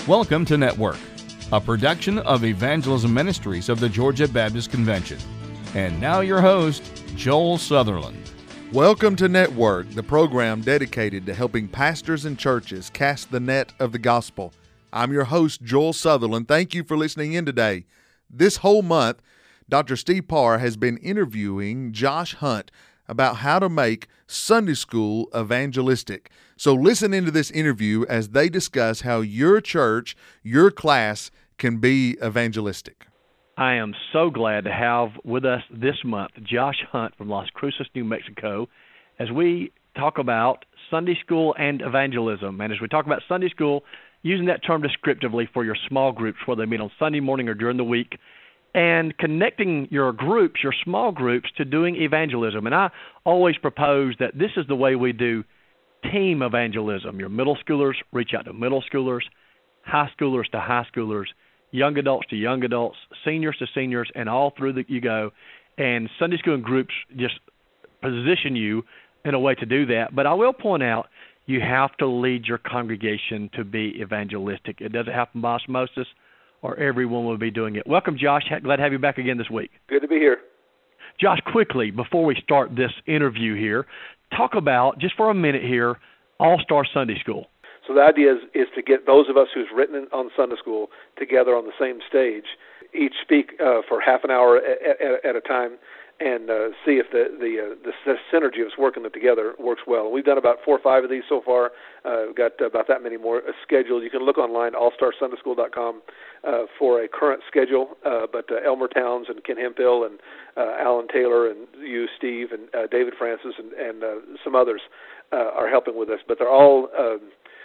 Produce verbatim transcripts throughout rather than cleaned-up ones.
Welcome to Network, a production of Evangelism Ministries of the Georgia Baptist Convention. And now your host, Joel Sutherland. Welcome to Network, the program dedicated to helping pastors and churches cast the net of the gospel. I'm your host, Joel Sutherland. Thank you for listening in today. This whole month, Doctor Steve Parr has been interviewing Josh Hunt about how to make Sunday school evangelistic. So listen into this interview as they discuss how your church, your class, can be evangelistic. I am so glad to have with us this month Josh Hunt from Las Cruces, New Mexico, as we talk about Sunday school and evangelism. And as we talk about Sunday school, using that term descriptively for your small groups, whether they meet on Sunday morning or during the week, and connecting your groups, your small groups, to doing evangelism. And I always propose that this is the way we do team evangelism. Your middle schoolers reach out to middle schoolers, high schoolers to high schoolers, young adults to young adults, seniors to seniors, and all through the, you go. And Sunday school and groups just position you in a way to do that. But I will point out, you have to lead your congregation to be evangelistic. It doesn't happen by osmosis, or everyone will be doing it. Welcome, Josh. Glad to have you back again this week. Good to be here. Josh, quickly, before we start this interview here, talk about, just for a minute here, All-Star Sunday School. So the idea is, is to get those of us who's written on Sunday school together on the same stage, each speak uh, for half an hour at, at, at a time, and uh, see if the the, uh, the synergy of us working them together works well. We've done about four or five of these so far. Uh, we've got about that many more scheduled. You can look online, all star sunday school dot com, uh, for a current schedule. Uh, but uh, Elmer Towns and Ken Hemphill and uh, Alan Taylor and you, Steve, and uh, David Francis and, and uh, some others uh, are helping with us. But they're all um,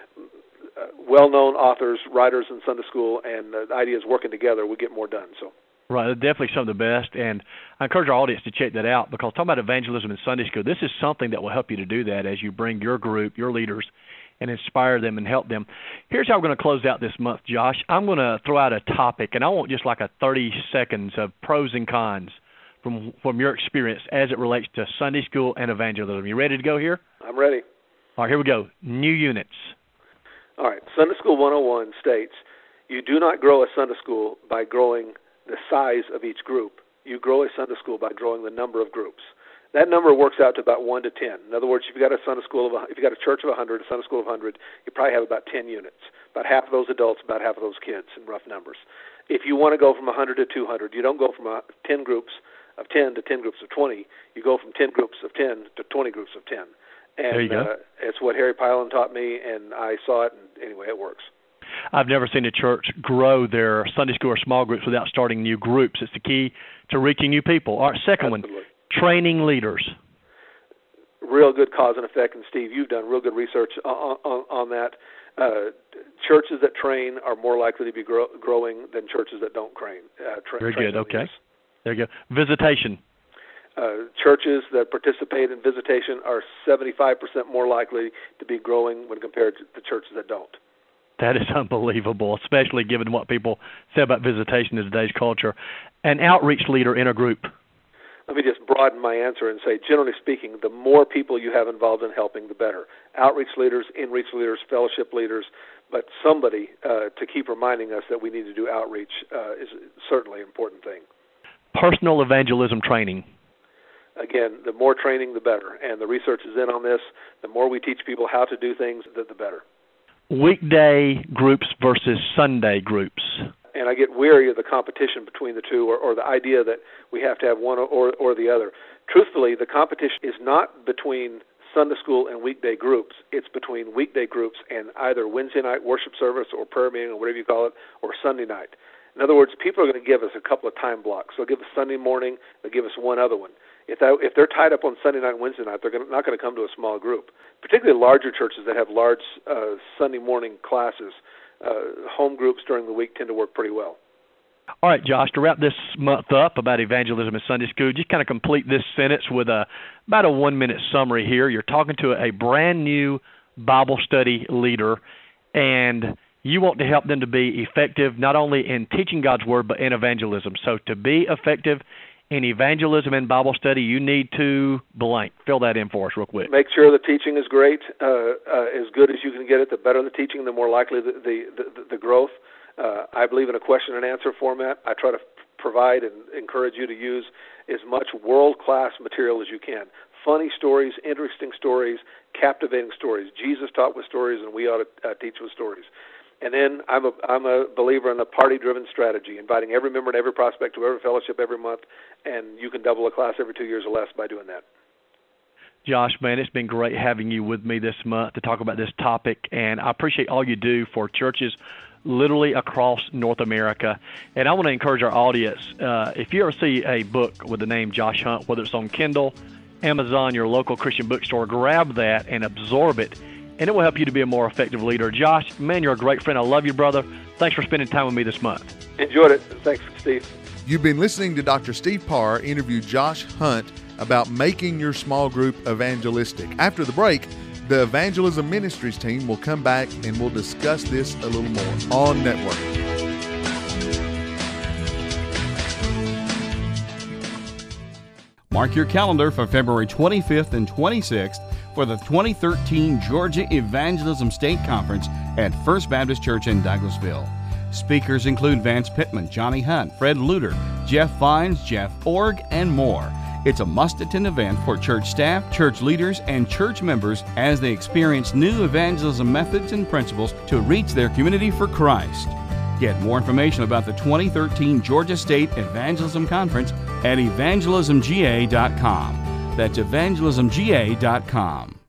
uh, well-known authors, writers in Sunday school, and uh, the idea is working together, we get more done. So. Right, definitely some of the best, and I encourage our audience to check that out, because talking about evangelism in Sunday school, this is something that will help you to do that as you bring your group, your leaders, and inspire them and help them. Here's how we're going to close out this month, Josh. I'm going to throw out a topic, and I want just like a thirty seconds of pros and cons from from your experience as it relates to Sunday school and evangelism. You ready to go here? I'm ready. All right, here we go. New units. All right, Sunday School one oh one states, you do not grow a Sunday school by growing the size of each group. You grow a Sunday school by growing the number of groups. That number works out to about one to ten. In other words, if you got a Sunday school of, if you got a church of one hundred, a Sunday school of one hundred, you probably have about ten units. About half of those adults, about half of those kids in rough numbers. If you want to go from one hundred to two hundred, you don't go from ten groups of ten to ten groups of twenty. You go from ten groups of ten to twenty groups of ten. And there you go. Uh, it's what Harry Pylan taught me, and I saw it, and anyway, it works. I've never seen a church grow their Sunday school or small groups without starting new groups. It's the key to reaching new people. All right, second Absolutely. one, training leaders. Real good cause and effect, and Steve, you've done real good research on, on, on that. Uh, churches that train are more likely to be grow, growing than churches that don't train. Uh, tra- Very train good, okay. leaders. There you go. Visitation. Uh, churches that participate in visitation are seventy-five percent more likely to be growing when compared to the churches that don't. That is unbelievable, especially given what people say about visitation in today's culture. An outreach leader in a group. Let me just broaden my answer and say, generally speaking, the more people you have involved in helping, the better. Outreach leaders, in-reach leaders, fellowship leaders, but somebody uh, to keep reminding us that we need to do outreach uh, is certainly an important thing. Personal evangelism training. Again, the more training, the better. And the research is in on this. The more we teach people how to do things, the, the better. Weekday groups versus Sunday groups. And I get weary of the competition between the two, or, or the idea that we have to have one or, or the other. Truthfully, the competition is not between Sunday school and weekday groups. It's between weekday groups and either Wednesday night worship service or prayer meeting or whatever you call it, or Sunday night. In other words, people are going to give us a couple of time blocks. They'll give us Sunday morning, they'll give us one other one. If, that, if they're tied up on Sunday night and Wednesday night, they're gonna, not going to come to a small group. Particularly larger churches that have large uh, Sunday morning classes, uh, home groups during the week tend to work pretty well. All right, Josh, to wrap this month up about evangelism in Sunday school, just kind of complete this sentence with a about a one-minute summary here. You're talking to a brand new Bible study leader, and you want to help them to be effective not only in teaching God's Word but in evangelism. So to be effective in evangelism and Bible study, you need to blank. Fill that in for us real quick. Make sure the teaching is great, uh, uh, as good as you can get it. The better the teaching, the more likely the the, the, the growth. Uh, I believe in a question and answer format. I try to provide and encourage you to use as much world-class material as you can. Funny stories, interesting stories, captivating stories. Jesus taught with stories, and we ought to uh, teach with stories. And then I'm a I'm a believer in a party-driven strategy, inviting every member and every prospect to every fellowship every month, and you can double a class every two years or less by doing that. Josh, man, it's been great having you with me this month to talk about this topic, and I appreciate all you do for churches literally across North America. And I want to encourage our audience, uh, if you ever see a book with the name Josh Hunt, whether it's on Kindle, Amazon, your local Christian bookstore, grab that and absorb it, and it will help you to be a more effective leader. Josh, man, you're a great friend. I love you, brother. Thanks for spending time with me this month. Enjoyed it. Thanks, Steve. You've been listening to Doctor Steve Parr interview Josh Hunt about making your small group evangelistic. After the break, the Evangelism Ministries team will come back and we'll discuss this a little more on Network. Mark your calendar for February twenty-fifth and twenty-sixth for the twenty thirteen Georgia Evangelism State Conference at First Baptist Church in Douglasville. Speakers include Vance Pittman, Johnny Hunt, Fred Luter, Jeff Vines, Jeff Org, and more. It's a must-attend event for church staff, church leaders, and church members as they experience new evangelism methods and principles to reach their community for Christ. Get more information about the twenty thirteen Georgia State Evangelism Conference at evangelism g a dot com. That's evangelism g a dot com.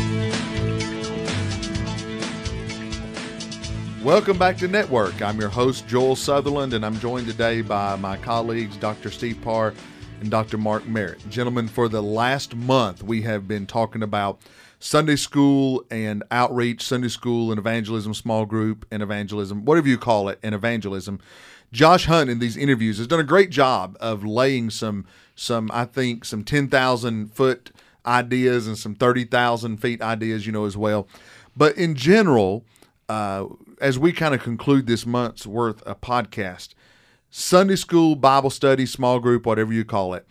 Welcome back to Network. I'm your host, Joel Sutherland, and I'm joined today by my colleagues, Doctor Steve Parr and Doctor Mark Merritt. Gentlemen, for the last month, we have been talking about Sunday school and outreach, Sunday school and evangelism, small group and evangelism, whatever you call it, and evangelism. Josh Hunt in these interviews has done a great job of laying some, some I think, some ten thousand foot ideas and some thirty thousand feet ideas, you know, as well. But in general, uh, as we kind of conclude this month's worth of podcast, Sunday school, Bible study, small group, whatever you call it,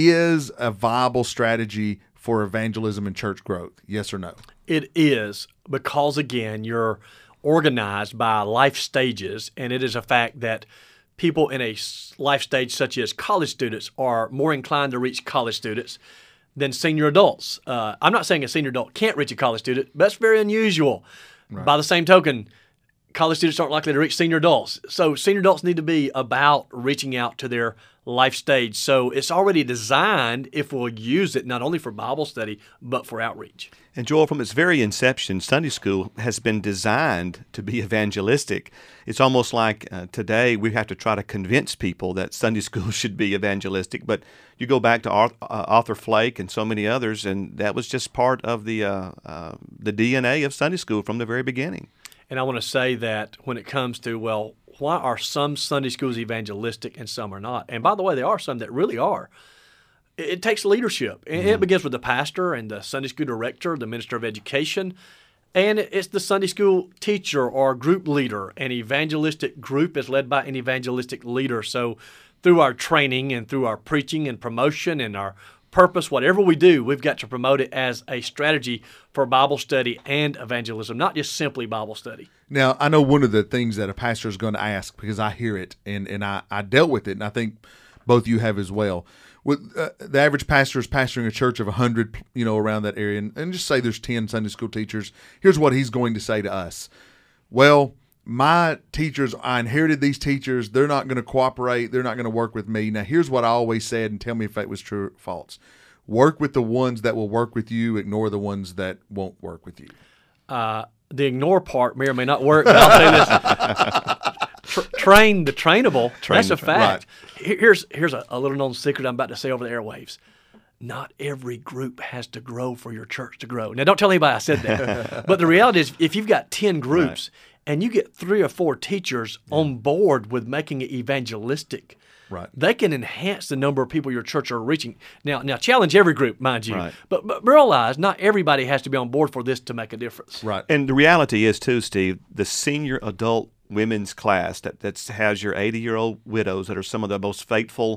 is a viable strategy for evangelism and church growth? Yes or no? It is, because, again, you're organized by life stages, and it is a fact that people in a life stage such as college students are more inclined to reach college students than senior adults. Uh, I'm not saying a senior adult can't reach a college student, but that's very unusual. Right. By the same token, college students aren't likely to reach senior adults. So senior adults need to be about reaching out to their life stage. So it's already designed, if we'll use it, not only for Bible study, but for outreach. And Joel, from its very inception, Sunday school has been designed to be evangelistic. It's almost like uh, today we have to try to convince people that Sunday school should be evangelistic. But you go back to Arthur, uh, Arthur Flake and so many others, and that was just part of the uh, uh, the D N A of Sunday school from the very beginning. And I want to say that when it comes to, well, why are some Sunday schools evangelistic and some are not? And by the way, there are some that really are. It, it takes leadership. And mm-hmm. It begins with the pastor and the Sunday school director, the minister of education. And it's the Sunday school teacher or group leader. An evangelistic group is led by an evangelistic leader. So through our training and through our preaching and promotion and our purpose, whatever we do, we've got to promote it as a strategy for Bible study and evangelism, not just simply Bible study. Now, I know one of the things that a pastor is going to ask, because I hear it and, and I, I dealt with it, and I think both of you have as well. With uh, the average pastor is pastoring a church of one hundred, you know, around that area, and, and just say there's ten Sunday school teachers. Here's what he's going to say to us. Well, my teachers, I inherited these teachers. They're not going to cooperate. They're not going to work with me. Now, here's what I always said, and tell me if it was true or false. Work with the ones that will work with you. Ignore the ones that won't work with you. Uh, the ignore part may or may not work, but I'll say this. Tra- train the trainable. Train That's a fact. Right. Here's, here's a, a little known secret I'm about to say over the airwaves. Not every group has to grow for your church to grow. Now, don't tell anybody I said that. But the reality is, if you've got ten groups, right, and you get three or four teachers yeah. on board with making it evangelistic, right, they can enhance the number of people your church are reaching. Now, now challenge every group, mind you, right, but, but realize not everybody has to be on board for this to make a difference. Right. And the reality is, too, Steve, the senior adult women's class that that's, has your eighty-year-old widows that are some of the most faithful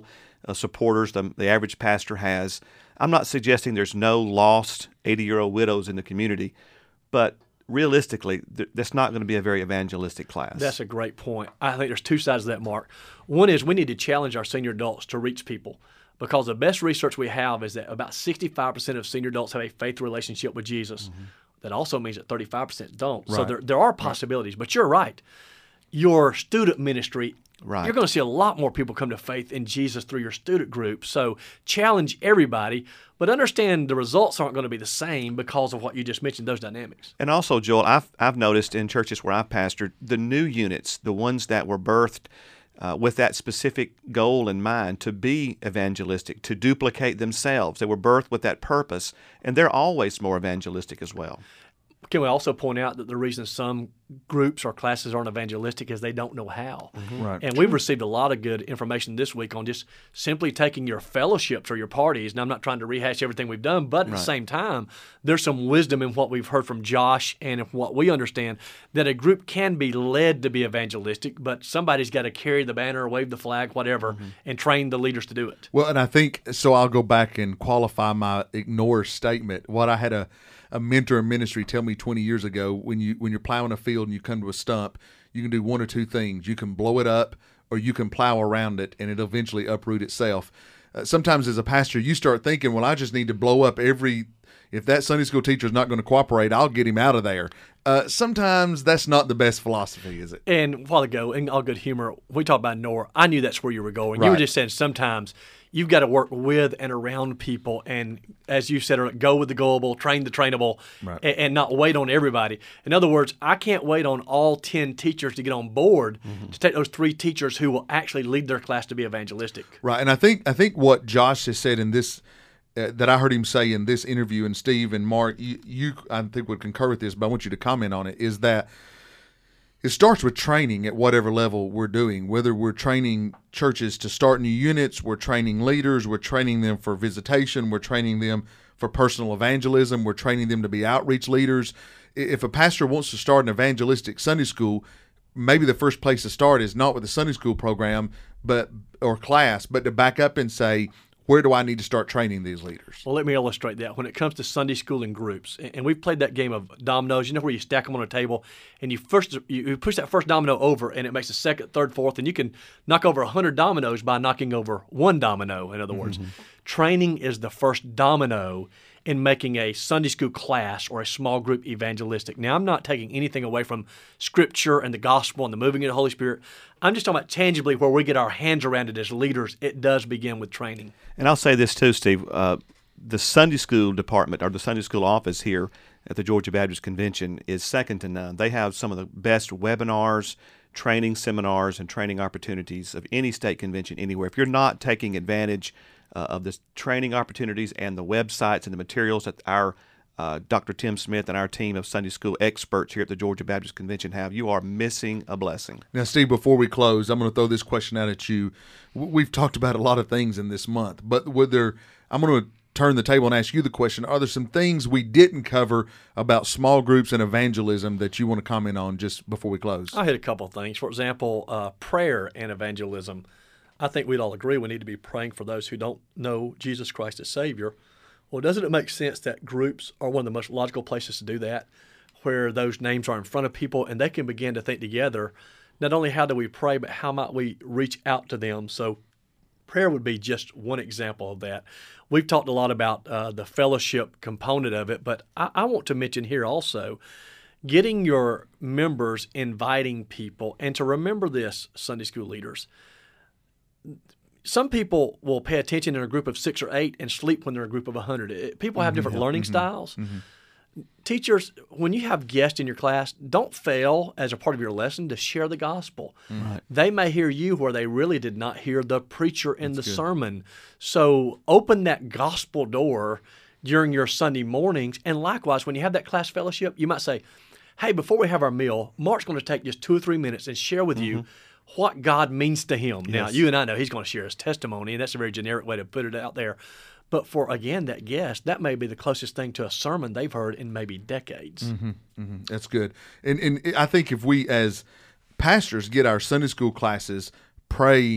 uh, supporters the, the average pastor has. I'm not suggesting there's no lost eighty-year-old widows in the community, but realistically, th- that's not going to be a very evangelistic class. That's a great point. I think there's two sides of that, Mark. One is we need to challenge our senior adults to reach people, because the best research we have is that about sixty-five percent of senior adults have a faith relationship with Jesus. Mm-hmm. That also means that thirty-five percent don't. Right. So there, there are possibilities. Right. But you're right. Your student ministry, right. You're going to see a lot more people come to faith in Jesus through your student group. So challenge everybody, but understand the results aren't going to be the same because of what you just mentioned, those dynamics. And also, Joel, I've, I've noticed in churches where I've pastored, the new units, the ones that were birthed uh, with that specific goal in mind to be evangelistic, to duplicate themselves. They were birthed with that purpose, and they're always more evangelistic as well. Can we also point out that the reason some groups or classes aren't evangelistic is they don't know how? Mm-hmm. Right. And we've received a lot of good information this week on just simply taking your fellowships or your parties. And I'm not trying to rehash everything we've done, but at right. the same time, there's some wisdom in what we've heard from Josh and in what we understand, that a group can be led to be evangelistic, but somebody's got to carry the banner, wave the flag, whatever, mm-hmm. and train the leaders to do it. Well, and I think, so I'll go back and qualify my ignore statement. What I had a a mentor in ministry tell me twenty years ago, when you when you're plowing a field and you come to a stump, you can do one or two things. You can blow it up, or you can plow around it, and it'll eventually uproot itself. Uh, sometimes as a pastor, you start thinking, well, I just need to blow up every, if that Sunday school teacher is not going to cooperate, I'll get him out of there. Uh, sometimes that's not the best philosophy, is it? And a while ago, in all good humor, we talked about Noah. I knew that's where you were going. Right. You were just saying sometimes you've got to work with and around people, and as you said, go with the gullible, train the trainable, right. and, and not wait on everybody. In other words, I can't wait on all ten teachers to get on board mm-hmm. to take those three teachers who will actually lead their class to be evangelistic. Right, and I think I think what Josh has said in this, uh, that I heard him say in this interview, and Steve and Mark, you, you I think would concur with this, but I want you to comment on it, is that it starts with training at whatever level we're doing, whether we're training churches to start new units, we're training leaders, we're training them for visitation, we're training them for personal evangelism, we're training them to be outreach leaders. If a pastor wants to start an evangelistic Sunday school, maybe the first place to start is not with the Sunday school program but or class, but to back up and say, where do I need to start training these leaders? Well, let me illustrate that. When it comes to Sunday school in groups, and we've played that game of dominoes, you know, where you stack them on a table, and you first you push that first domino over, and it makes a second, third, fourth, and you can knock over one hundred dominoes by knocking over one domino, in other words. Mm-hmm. Training is the first domino in making a Sunday school class or a small group evangelistic. Now, I'm not taking anything away from Scripture and the gospel and the moving of the Holy Spirit. I'm just talking about tangibly where we get our hands around it as leaders. It does begin with training. And I'll say this too, Steve. Uh, the Sunday school department or the Sunday school office here at the Georgia Baptist Convention is second to none. They have some of the best webinars, training seminars, and training opportunities of any state convention anywhere. If you're not taking advantage Uh, of the training opportunities and the websites and the materials that our uh, Doctor Tim Smith and our team of Sunday school experts here at the Georgia Baptist Convention have, you are missing a blessing. Now, Steve, before we close, I'm going to throw this question out at you. We've talked about a lot of things in this month, but would there, I'm going to turn the table and ask you the question, are there some things we didn't cover about small groups and evangelism that you want to comment on just before we close? I hit a couple of things. For example, uh, prayer and evangelism. I think we'd all agree we need to be praying for those who don't know Jesus Christ as Savior. Well, doesn't it make sense that groups are one of the most logical places to do that, where those names are in front of people and they can begin to think together, not only how do we pray, but how might we reach out to them? So prayer would be just one example of that. We've talked a lot about uh, the fellowship component of it, but I, I want to mention here also getting your members inviting people, and to remember this, Sunday school leaders, some people will pay attention in a group of six or eight and sleep when they're a group of a hundred. People have different mm-hmm. learning mm-hmm. styles. Mm-hmm. Teachers, when you have guests in your class, don't fail as a part of your lesson to share the gospel. Right. They may hear you where they really did not hear the preacher in That's the good. sermon. So open that gospel door during your Sunday mornings. And likewise, when you have that class fellowship, you might say, hey, before we have our meal, Mark's going to take just two or three minutes and share with mm-hmm. you what God means to him. Yes. Now, you and I know he's going to share his testimony, and that's a very generic way to put it out there. But for, again, that guest, that may be the closest thing to a sermon they've heard in maybe decades. Mm-hmm, mm-hmm. That's good. And, and I think if we as pastors get our Sunday school classes praying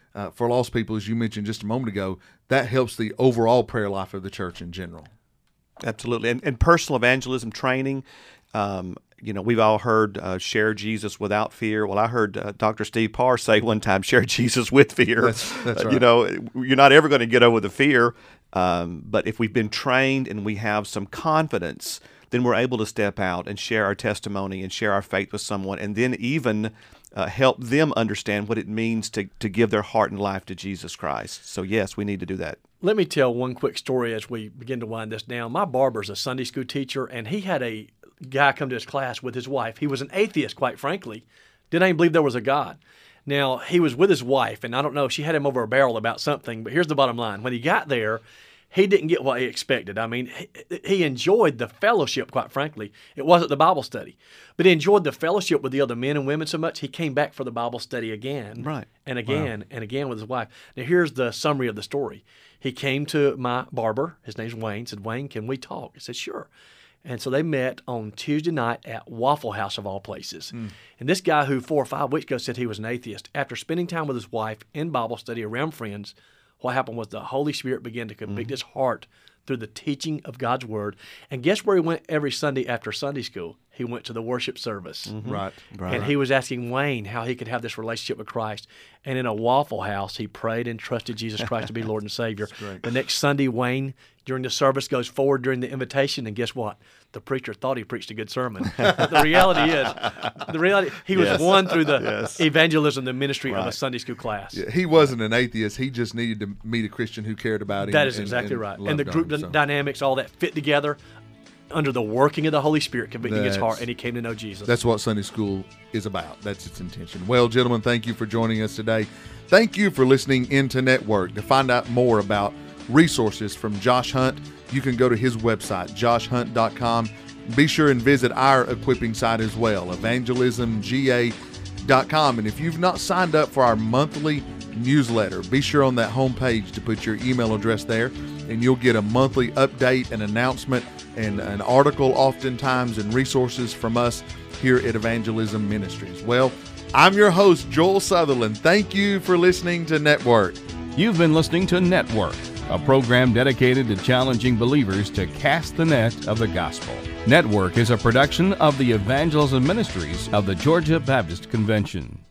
uh, for lost people, as you mentioned just a moment ago, that helps the overall prayer life of the church in general. Absolutely. And, and personal evangelism training, um, you know, we've all heard uh, share Jesus without fear. Well, I heard uh, Doctor Steve Parr say one time, share Jesus with fear. That's, that's right. Uh, you know, you're not ever going to get over the fear. Um, but if we've been trained and we have some confidence, then we're able to step out and share our testimony and share our faith with someone, and then even uh, help them understand what it means to, to give their heart and life to Jesus Christ. So, yes, we need to do that. Let me tell one quick story as we begin to wind this down. My barber's a Sunday school teacher, and he had a guy come to his class with his wife. He was an atheist, quite frankly. Didn't even believe there was a God. Now, he was with his wife, and I don't know, she had him over a barrel about something, but here's the bottom line. When he got there, he didn't get what he expected. I mean, he, he enjoyed the fellowship, quite frankly. It wasn't the Bible study. But he enjoyed the fellowship with the other men and women so much, he came back for the Bible study again. Right. And again, Wow. and again with his wife. Now, here's the summary of the story. He came to my barber, his name's Wayne, said, Wayne, can we talk? I said, sure. And so they met on Tuesday night at Waffle House, of all places. Mm. And this guy who four or five weeks ago said he was an atheist, after spending time with his wife in Bible study around friends, what happened was the Holy Spirit began to convict mm. his heart through the teaching of God's Word. And guess where he went every Sunday after Sunday school? He went to the worship service. Mm-hmm. Right, right. And he was asking Wayne how he could have this relationship with Christ. And in a Waffle House, he prayed and trusted Jesus Christ to be Lord and Savior. The next Sunday, Wayne, during the service, goes forward during the invitation, and guess what? The preacher thought he preached a good sermon. But the reality is, the reality he was yes. won through the yes. evangelism, the ministry right. of a Sunday school class. Yeah, he wasn't an atheist. He just needed to meet a Christian who cared about him. That is and, exactly and right. loved And the group him, so. dynamics, all that fit together under the working of the Holy Spirit, convicting his That's- heart, and he came to know Jesus. That's what Sunday school is about. That's its intention. Well, gentlemen, thank you for joining us today. Thank you for listening into Network. To find out more about resources from Josh Hunt, you can go to his website, josh hunt dot com. Be sure and visit our equipping site as well, evangelism g a dot com. And if you've not signed up for our monthly newsletter, be sure on that homepage to put your email address there, and you'll get a monthly update, an announcement, and an article oftentimes, and resources from us here at Evangelism Ministries. Well, I'm your host, Joel Sutherland. Thank you for listening to Network. You've been listening to Network, a program dedicated to challenging believers to cast the net of the gospel. Network is a production of the Evangelism Ministries of the Georgia Baptist Convention.